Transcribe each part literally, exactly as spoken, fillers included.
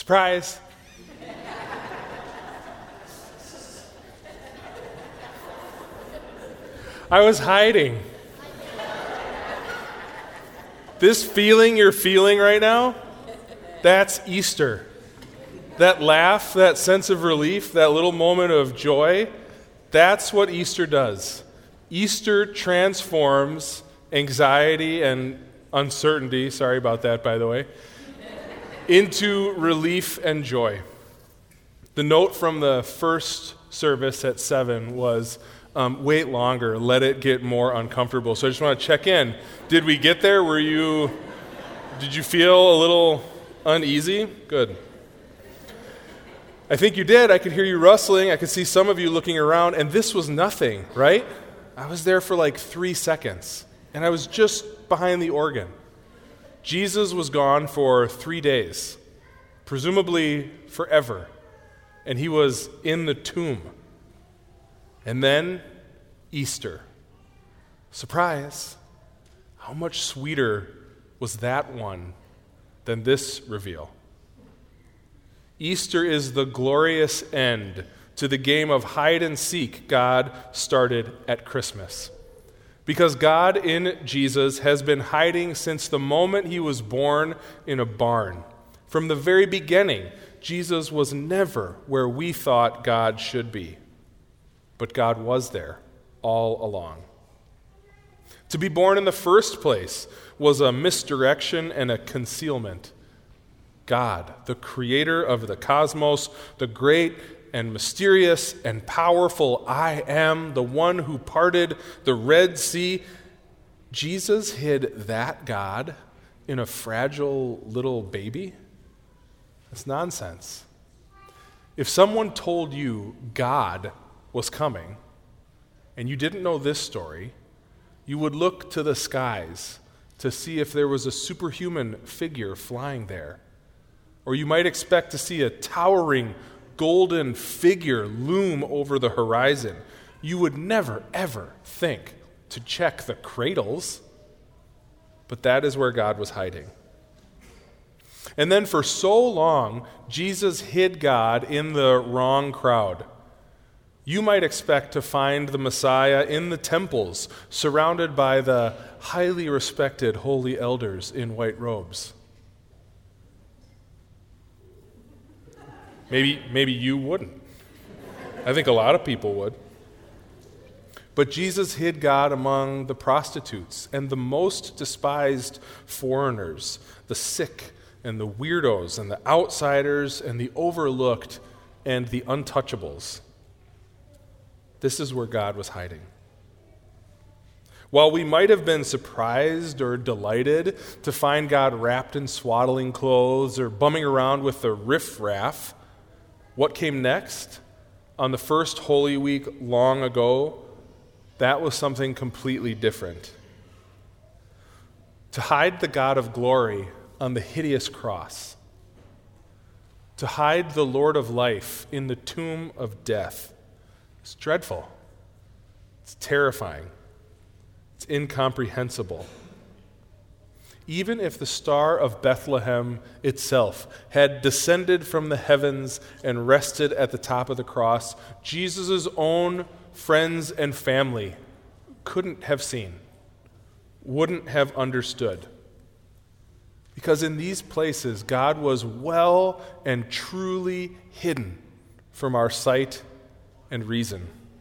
Surprise! I was hiding. This feeling you're feeling right now, that's Easter. That laugh, that sense of relief, that little moment of joy, that's what Easter does. Easter transforms anxiety and uncertainty, sorry about that, by the way, into relief and joy. The note from the first service at seven was, um, wait longer, let it get more uncomfortable. So I just want to check in. Did we get there? Were you, did you feel a little uneasy? Good. I think you did. I could hear you rustling. I could see some of you looking around, and this was nothing, right? I was there for like three seconds, and I was just behind the organ. Jesus was gone for three days, presumably forever, and he was in the tomb. And then Easter. Surprise! How much sweeter was that one than this reveal? Easter is the glorious end to the game of hide and seek God started at Christmas. Because God in Jesus has been hiding since the moment he was born in a barn. From the very beginning, Jesus was never where we thought God should be. But God was there all along. To be born in the first place was a misdirection and a concealment. God, the creator of the cosmos, the great and mysterious and powerful I am, the one who parted the Red Sea, Jesus hid that God in a fragile little baby? That's nonsense. If someone told you God was coming and you didn't know this story, you would look to the skies to see if there was a superhuman figure flying there. Or you might expect to see a towering golden figure loom over the horizon. You would never, ever think to check the cradles. But that is where God was hiding. And then for so long, Jesus hid God in the wrong crowd. You might expect to find the Messiah in the temples, surrounded by the highly respected holy elders in white robes. Maybe, maybe you wouldn't. I think a lot of people would. But Jesus hid God among the prostitutes and the most despised foreigners, the sick and the weirdos and the outsiders and the overlooked and the untouchables. This is where God was hiding. While we might have been surprised or delighted to find God wrapped in swaddling clothes or bumming around with the riffraff, what came next, on the first Holy Week long ago, that was something completely different. To hide the God of glory on the hideous cross, to hide the Lord of life in the tomb of death, it's dreadful. It's terrifying. It's incomprehensible. Even if the star of Bethlehem itself had descended from the heavens and rested at the top of the cross, Jesus' own friends and family couldn't have seen, wouldn't have understood. Because in these places, God was well and truly hidden from our sight and reason.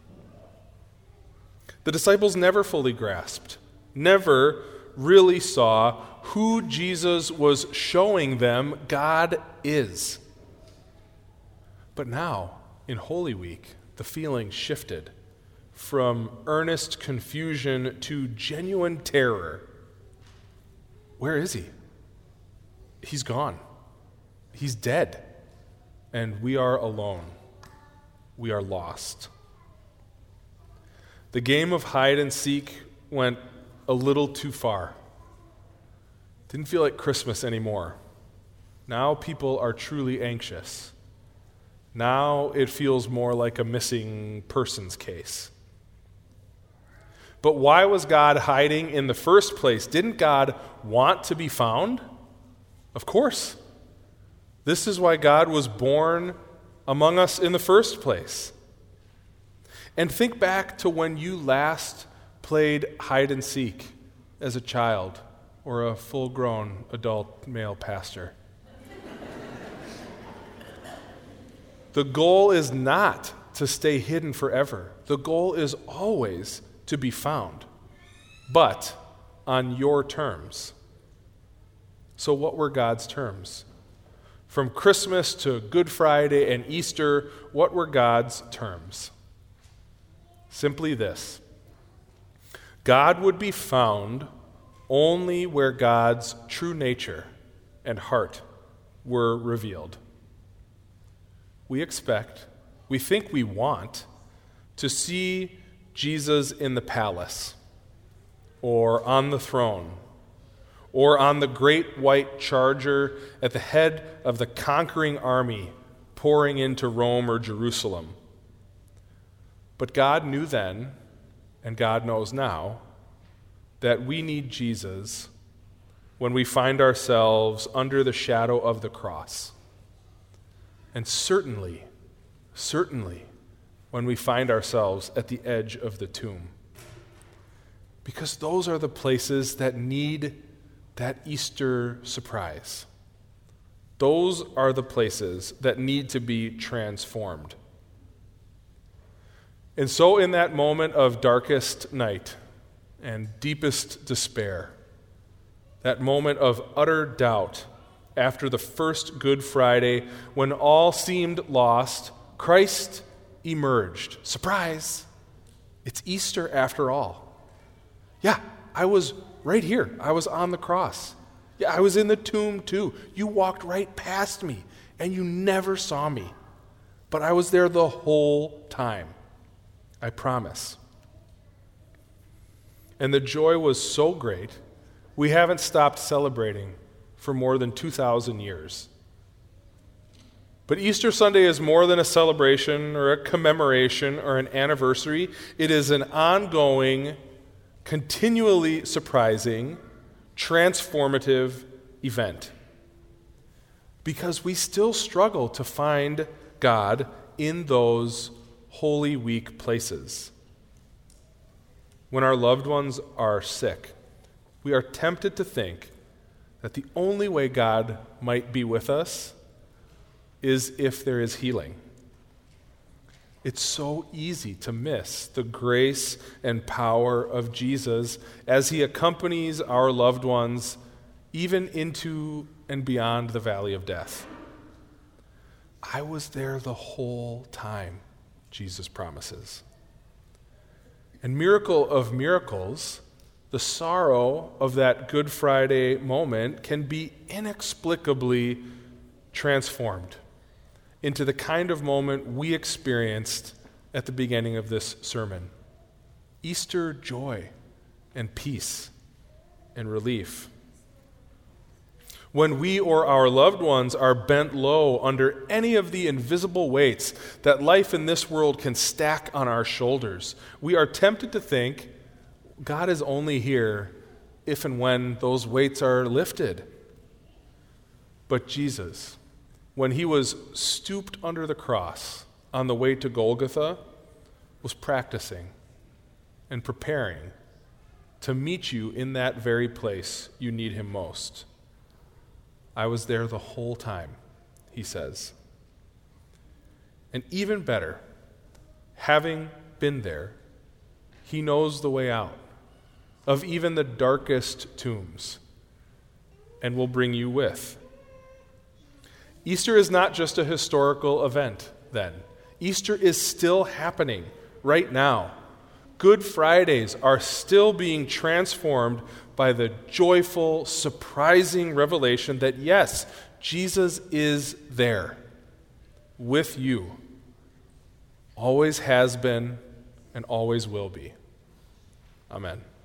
The disciples never fully grasped, never really saw who Jesus was showing them God is. But now, in Holy Week, the feeling shifted from earnest confusion to genuine terror. Where is he? He's gone. He's dead. And we are alone. We are lost. The game of hide and seek went a little too far. Didn't feel like Christmas anymore. Now people are truly anxious. Now it feels more like a missing persons case. But why was God hiding in the first place? Didn't God want to be found? Of course. This is why God was born among us in the first place. And think back to when you last played hide and seek as a child or a full-grown adult male pastor. The goal is not to stay hidden forever. The goal is always to be found, but on your terms. So what were God's terms? From Christmas to Good Friday and Easter, what were God's terms? Simply this: God would be found only where God's true nature and heart were revealed. We expect, we think we want, to see Jesus in the palace, or on the throne, or on the great white charger at the head of the conquering army pouring into Rome or Jerusalem. But God knew then, and God knows now, that we need Jesus when we find ourselves under the shadow of the cross. And certainly, certainly, when we find ourselves at the edge of the tomb. Because those are the places that need that Easter surprise. Those are the places that need to be transformed. And so in that moment of darkest night and deepest despair, that moment of utter doubt after the first Good Friday, when all seemed lost, Christ emerged. Surprise! It's Easter after all. Yeah, I was right here. I was on the cross. Yeah, I was in the tomb too. You walked right past me, and you never saw me. But I was there the whole time. I promise. And the joy was so great, we haven't stopped celebrating for more than two thousand years. But Easter Sunday is more than a celebration or a commemoration or an anniversary. It is an ongoing, continually surprising, transformative event. Because we still struggle to find God in those Holy Week places. When our loved ones are sick, we are tempted to think that the only way God might be with us is if there is healing. It's so easy to miss the grace and power of Jesus as he accompanies our loved ones even into and beyond the valley of death. I was there the whole time, Jesus promises. And miracle of miracles, the sorrow of that Good Friday moment can be inexplicably transformed into the kind of moment we experienced at the beginning of this sermon. Easter joy and peace and relief. When we or our loved ones are bent low under any of the invisible weights that life in this world can stack on our shoulders, we are tempted to think God is only here if and when those weights are lifted. But Jesus, when he was stooped under the cross on the way to Golgotha, was practicing and preparing to meet you in that very place you need him most. I was there the whole time, he says. And even better, having been there, he knows the way out of even the darkest tombs and will bring you with. Easter is not just a historical event, then. Easter is still happening right now. Good Fridays are still being transformed by the joyful, surprising revelation that, yes, Jesus is there with you, always has been and always will be. Amen.